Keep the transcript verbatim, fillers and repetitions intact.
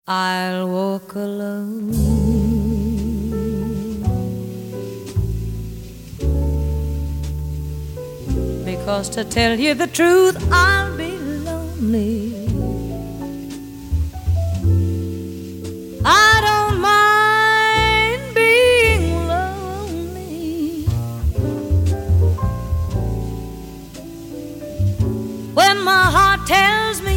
I'll walk alone. Because to tell you the truth, I'll be lonely. I don't mind being lonely. When my heart tells me